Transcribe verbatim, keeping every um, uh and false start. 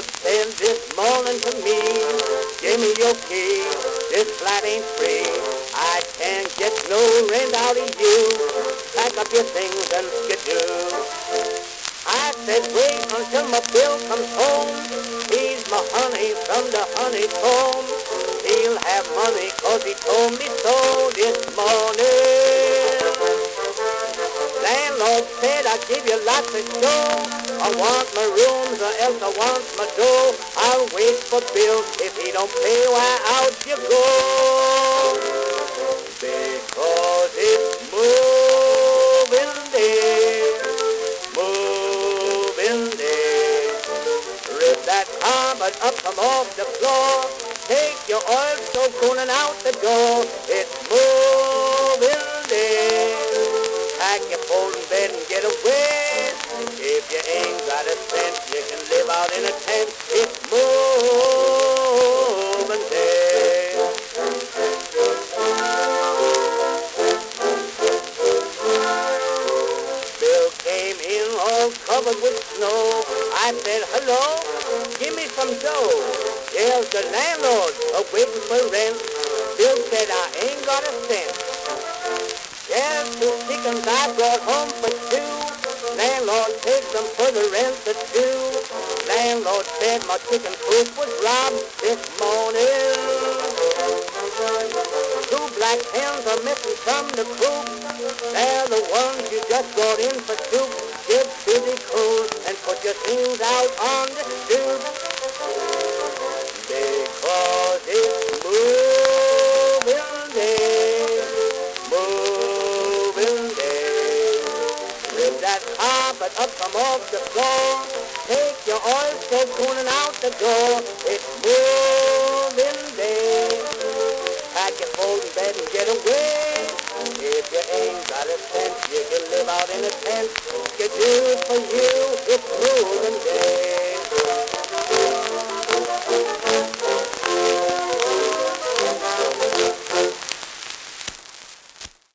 said this morning to me, give me your key, this flat ain't free. I can't get no rent out of you. Pack up your things and skidoo. I said wait until my bill comes home. He's my honey from the honeycomb. He'll have money 'cause he told me so this morning. Landlord said I'll give you lots of dough. I want my rooms or else I want my dough. I'll wait for bills. If he don't pay, why out you go. Because it's moving day, moving day. Rip that carpet up from off the floor. Take your oil soap cooling out the door. It's moving day. Pack your folding bed and get away. If you ain't got a cent, you can live out in a tent. It's moving day. Bill came in all covered with snow. I said, hello, give me some dough. Here's the landlord a waiting for rent. Bill said, I ain't got a cent. There's two chickens I brought home for two. Landlord takes them for the rent of two. Landlord said my chicken coop was robbed this morning. Two black hens are missing from the coop. They're the ones you just brought in for soup. Get busy cool and put your things out on the stoop. Because it's moving day, moving day. Rip that carpet up from off the floor. Take your oil soap cooling out the door. It's moving day. Pack your folding bed and get away. If you ain't got a cent, you can live out in a tent. You do it for you. It's